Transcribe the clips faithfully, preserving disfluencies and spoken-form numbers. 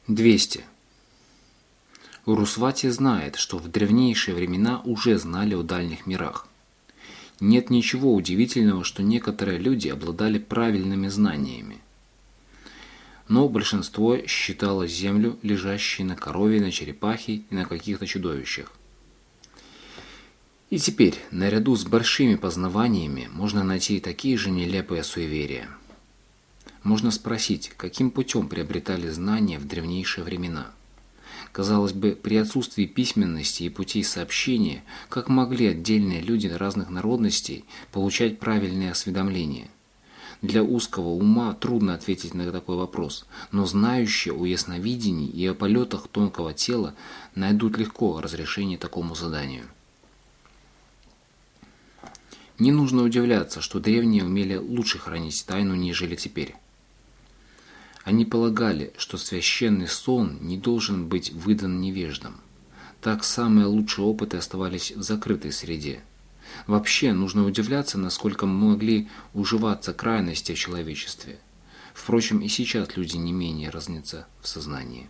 двести. Урусвати знает, что в древнейшие времена уже знали о дальних мирах. Нет ничего удивительного, что некоторые люди обладали правильными знаниями. Но большинство считало Землю, лежащей на корове, на черепахе и на каких-то чудовищах. И теперь, наряду с большими познаваниями, можно найти такие же нелепые суеверия. Можно спросить, каким путем приобретали знания в древнейшие времена. Казалось бы, при отсутствии письменности и путей сообщения, как могли отдельные люди разных народностей получать правильные осведомления? Для узкого ума трудно ответить на такой вопрос, но знающие о ясновидении и о полетах тонкого тела найдут легко разрешение такому заданию. Не нужно удивляться, что древние умели лучше хранить тайну, нежели теперь. Они полагали, что священный сон не должен быть выдан невеждам. Так самые лучшие опыты оставались в закрытой среде. Вообще, нужно удивляться, насколько могли уживаться крайности в человечестве. Впрочем, и сейчас люди не менее разнятся в сознании.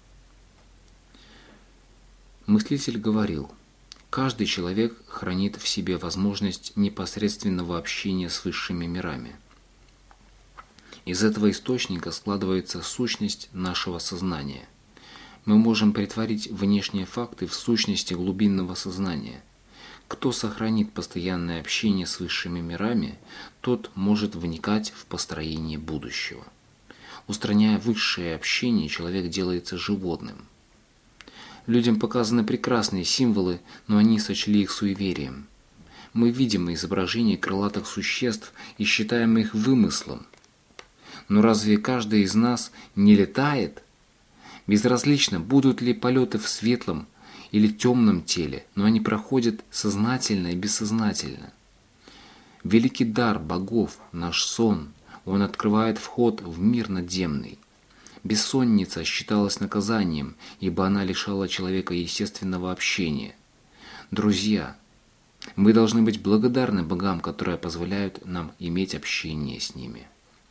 Мыслитель говорил: каждый человек хранит в себе возможность непосредственного общения с высшими мирами. Из этого источника складывается сущность нашего сознания. Мы можем претворить внешние факты в сущности глубинного сознания. Кто сохранит постоянное общение с высшими мирами, тот может вникать в построение будущего. Устраняя высшее общение, человек делается животным. Людям показаны прекрасные символы, но они сочли их суеверием. Мы видим изображения крылатых существ и считаем их вымыслом. Но разве каждый из нас не летает? Безразлично, будут ли полеты в светлом или темном теле, но они проходят сознательно и бессознательно. Великий дар богов – наш сон, он открывает вход в мир надземный. Бессонница считалась наказанием, ибо она лишала человека естественного общения. Друзья, мы должны быть благодарны богам, которые позволяют нам иметь общение с ними.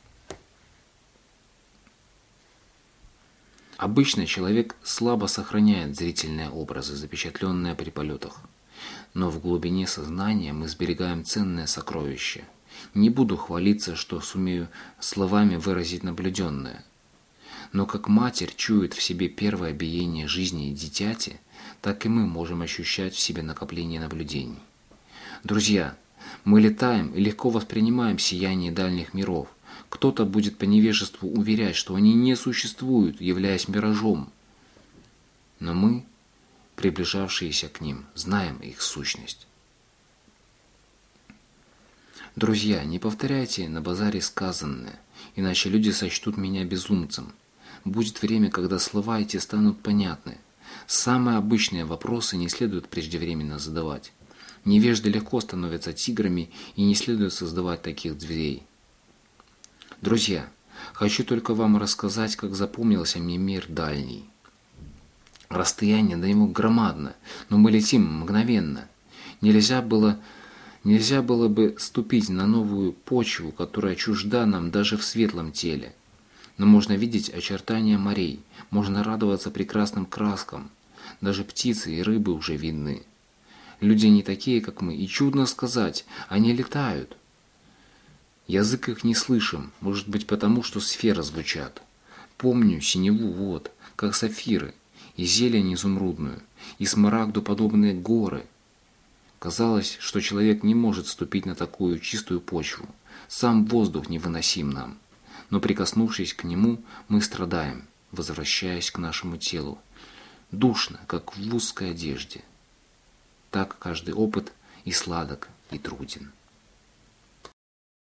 Обычно человек слабо сохраняет зрительные образы, запечатленные при полетах. Но в глубине сознания мы сберегаем ценное сокровище. Не буду хвалиться, что сумею словами выразить наблюденное. Но как матерь чует в себе первое биение жизни дитяти, так и мы можем ощущать в себе накопление наблюдений. Друзья, мы летаем и легко воспринимаем сияние дальних миров. Кто-то будет по невежеству уверять, что они не существуют, являясь миражом. Но мы, приближавшиеся к ним, знаем их сущность. Друзья, не повторяйте на базаре сказанное, иначе люди сочтут меня безумцем. Будет время, когда слова эти станут понятны. Самые обычные вопросы не следует преждевременно задавать. Невежды легко становятся тиграми, и не следует создавать таких зверей. Друзья, хочу только вам рассказать, как запомнился мне мир дальний. Расстояние до него громадно, но мы летим мгновенно. Нельзя было, нельзя было бы ступить на новую почву, которая чужда нам даже в светлом теле. Но можно видеть очертания морей, можно радоваться прекрасным краскам. Даже птицы и рыбы уже видны. Люди не такие, как мы, и чудно сказать, они летают. Язык их не слышим, может быть потому, что сферы звучат. Помню синеву вод, как сапфиры, и зелень изумрудную, и смарагду подобные горы. Казалось, что человек не может ступить на такую чистую почву. Сам воздух невыносим нам. Но прикоснувшись к нему, мы страдаем, возвращаясь к нашему телу. Душно, как в узкой одежде. Так каждый опыт и сладок, и труден.